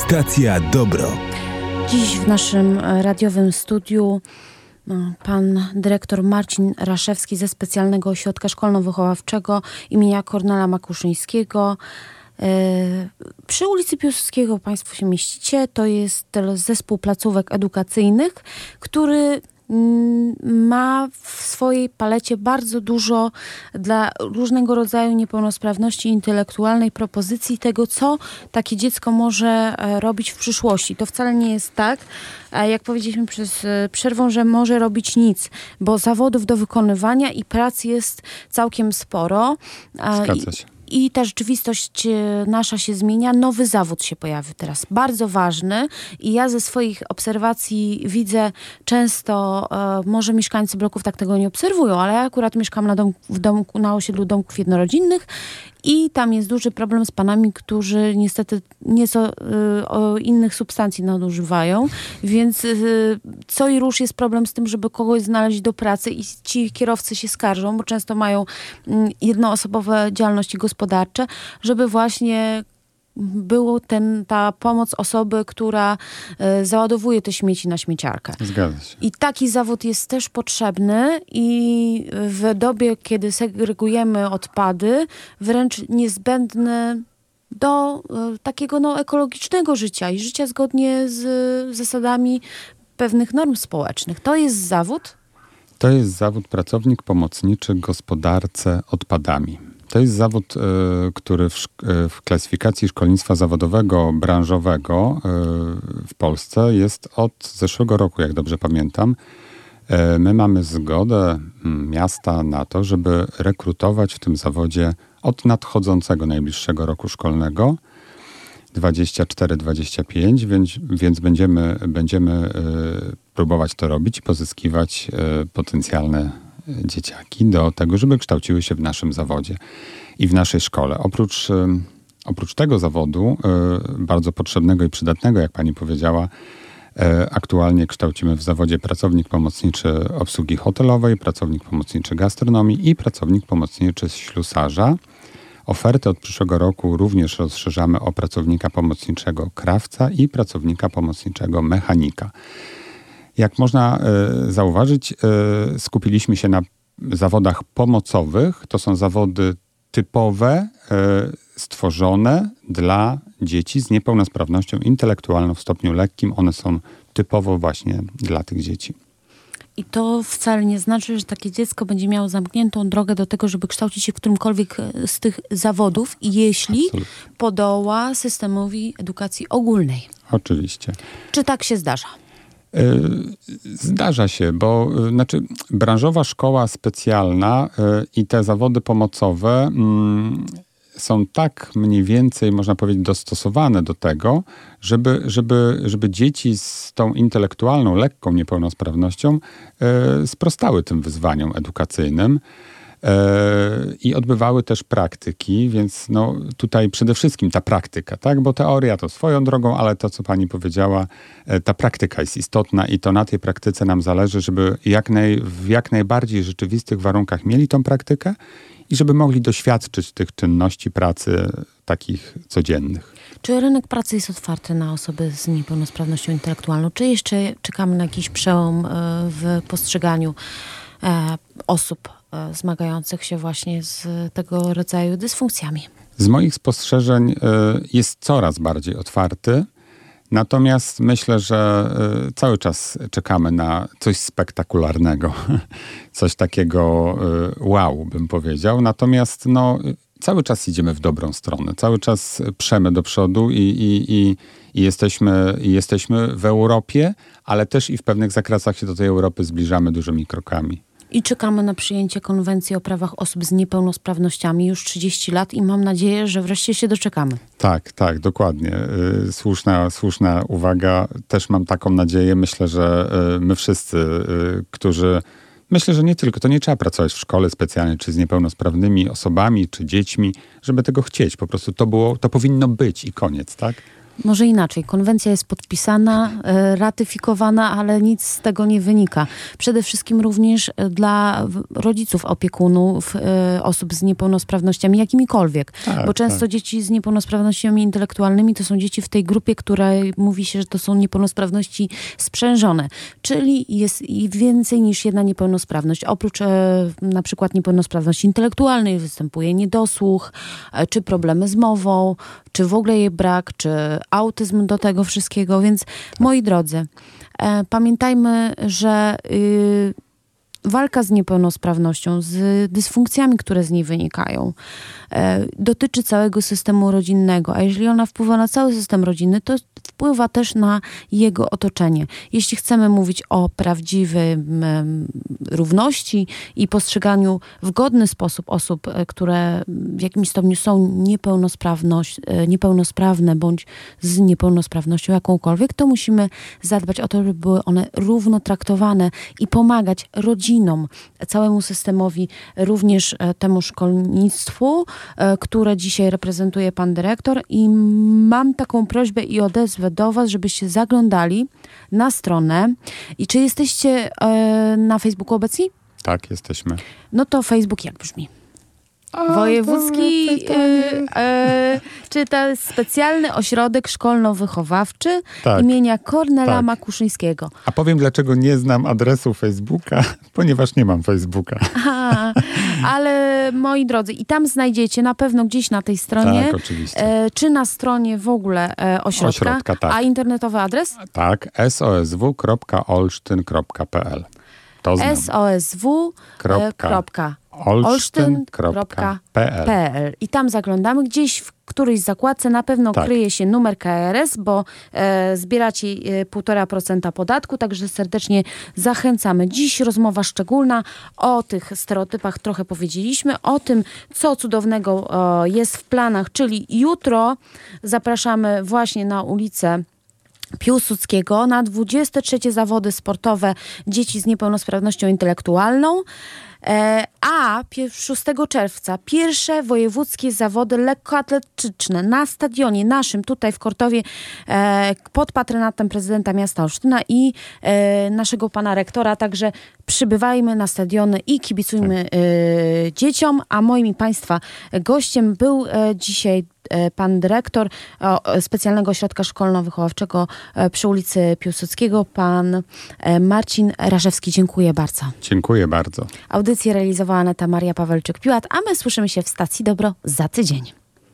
Stacja Dobro. Dziś w naszym radiowym studiu pan dyrektor Marcin Raszewski ze Specjalnego Ośrodka Szkolno-Wychowawczego imienia Kornela Makuszyńskiego. Przy ulicy Piłsudskiego Państwo się mieścicie. To jest zespół placówek edukacyjnych, który ma w swojej palecie bardzo dużo dla różnego rodzaju niepełnosprawności intelektualnej propozycji tego, co takie dziecko może robić w przyszłości. To wcale nie jest tak, jak powiedzieliśmy przed przerwą, że może robić nic, bo zawodów do wykonywania i prac jest całkiem sporo. Zgadza się. I ta rzeczywistość nasza się zmienia. Nowy zawód się pojawił teraz. Bardzo ważny. I ja ze swoich obserwacji widzę często, może mieszkańcy bloków tak tego nie obserwują, ale ja akurat mieszkam na osiedlu domków jednorodzinnych i tam jest duży problem z panami, którzy niestety nieco innych substancji nadużywają, więc co i rusz jest problem z tym, żeby kogoś znaleźć do pracy i ci kierowcy się skarżą, bo często mają jednoosobowe działalności gospodarcze, żeby właśnie było ta pomoc osoby, która załadowuje te śmieci na śmieciarkę. Zgadza się. I taki zawód jest też potrzebny i w dobie, kiedy segregujemy odpady, wręcz niezbędny do takiego ekologicznego życia i życia zgodnie z zasadami pewnych norm społecznych. To jest zawód? To jest zawód pracownik pomocniczy gospodarce odpadami. To jest zawód, który w klasyfikacji szkolnictwa zawodowego, branżowego w Polsce jest od zeszłego roku, jak dobrze pamiętam. My mamy zgodę miasta na to, żeby rekrutować w tym zawodzie od nadchodzącego najbliższego roku szkolnego 24-25, więc będziemy próbować to robić i pozyskiwać potencjalne dzieciaki do tego, żeby kształciły się w naszym zawodzie i w naszej szkole. Oprócz tego zawodu, bardzo potrzebnego i przydatnego, jak pani powiedziała, aktualnie kształcimy w zawodzie pracownik pomocniczy obsługi hotelowej, pracownik pomocniczy gastronomii i pracownik pomocniczy ślusarza. Ofertę od przyszłego roku również rozszerzamy o pracownika pomocniczego krawca i pracownika pomocniczego mechanika. Jak można zauważyć, skupiliśmy się na zawodach pomocowych. To są zawody typowe, stworzone dla dzieci z niepełnosprawnością intelektualną w stopniu lekkim. One są typowo właśnie dla tych dzieci. I to wcale nie znaczy, że takie dziecko będzie miało zamkniętą drogę do tego, żeby kształcić się w którymkolwiek z tych zawodów, jeśli podoła systemowi edukacji ogólnej. Oczywiście. Czy tak się zdarza? Zdarza się, bo branżowa szkoła specjalna i te zawody pomocowe są tak mniej więcej, można powiedzieć, dostosowane do tego, żeby dzieci z tą intelektualną, lekką niepełnosprawnością sprostały tym wyzwaniom edukacyjnym i odbywały też praktyki, więc tutaj przede wszystkim ta praktyka, tak? Bo teoria to swoją drogą, ale to, co pani powiedziała, ta praktyka jest istotna i to na tej praktyce nam zależy, żeby w jak najbardziej rzeczywistych warunkach mieli tą praktykę i żeby mogli doświadczyć tych czynności pracy takich codziennych. Czy rynek pracy jest otwarty na osoby z niepełnosprawnością intelektualną? Czy jeszcze czekamy na jakiś przełom w postrzeganiu osób zmagających się właśnie z tego rodzaju dysfunkcjami? Z moich spostrzeżeń jest coraz bardziej otwarty. Natomiast myślę, że cały czas czekamy na coś spektakularnego. Coś takiego wow, bym powiedział. Natomiast cały czas idziemy w dobrą stronę. Cały czas przemy do przodu i jesteśmy w Europie, ale też i w pewnych zakresach się do tej Europy zbliżamy dużymi krokami. I czekamy na przyjęcie konwencji o prawach osób z niepełnosprawnościami już 30 lat i mam nadzieję, że wreszcie się doczekamy. Tak, dokładnie. Słuszna uwaga. Też mam taką nadzieję. Myślę, że my wszyscy, którzy... Myślę, że nie tylko. To nie trzeba pracować w szkole specjalnej, czy z niepełnosprawnymi osobami, czy dziećmi, żeby tego chcieć. Po prostu to powinno być i koniec, tak? Może inaczej. Konwencja jest podpisana, ratyfikowana, ale nic z tego nie wynika. Przede wszystkim również dla rodziców, opiekunów, osób z niepełnosprawnościami, jakimikolwiek. Bo często dzieci z niepełnosprawnościami intelektualnymi to są dzieci w tej grupie, której mówi się, że to są niepełnosprawności sprzężone. Czyli jest i więcej niż jedna niepełnosprawność. Oprócz na przykład niepełnosprawności intelektualnej występuje niedosłuch, czy problemy z mową, czy w ogóle jej brak, czy autyzm do tego wszystkiego. Więc moi drodzy, pamiętajmy, że walka z niepełnosprawnością, z dysfunkcjami, które z niej wynikają, dotyczy całego systemu rodzinnego, a jeżeli ona wpływa na cały system rodzinny, to wpływa też na jego otoczenie. Jeśli chcemy mówić o prawdziwej równości i postrzeganiu w godny sposób osób, które w jakimś stopniu są niepełnosprawne bądź z niepełnosprawnością jakąkolwiek, to musimy zadbać o to, żeby były one równo traktowane i pomagać rodzinom, całemu systemowi, również temu szkolnictwu, które dzisiaj reprezentuje pan dyrektor, i mam taką prośbę i odezwę do was, żebyście zaglądali na stronę. I czy jesteście na Facebooku obecni? Tak, jesteśmy. No to Facebook jak brzmi? Wojewódzki czy to specjalny ośrodek szkolno-wychowawczy imienia Kornela Makuszyńskiego. A powiem, dlaczego nie znam adresu Facebooka, ponieważ nie mam Facebooka. Ale moi drodzy, i tam znajdziecie na pewno gdzieś na tej stronie, tak, oczywiście. Czy na stronie w ogóle ośrodka, tak. A internetowy adres? Tak, sosw.olsztyn.pl. To znam. sosw.olsztyn.pl. I tam zaglądamy. Gdzieś w którejś zakładce na pewno kryje się numer KRS, bo zbieracie 1,5% podatku, także serdecznie zachęcamy. Dziś rozmowa szczególna o tych stereotypach trochę powiedzieliśmy, o tym, co cudownego jest w planach, czyli jutro zapraszamy właśnie na ulicę Piłsudskiego na 23 zawody sportowe dzieci z niepełnosprawnością intelektualną, a 6 czerwca pierwsze wojewódzkie zawody lekkoatletyczne na stadionie naszym tutaj w Kortowie pod patronatem prezydenta miasta Olsztyna i naszego pana rektora, także przybywajmy na stadiony i kibicujmy dzieciom, a moim i państwa gościem był dzisiaj pan dyrektor Specjalnego Ośrodka Szkolno-Wychowawczego przy ulicy Piłsudskiego, pan Marcin Raszewski. Dziękuję bardzo. Dziękuję bardzo. Audycję realizowała Aneta Maria Pawelczyk-Piłat, a my słyszymy się w stacji Dobro za tydzień.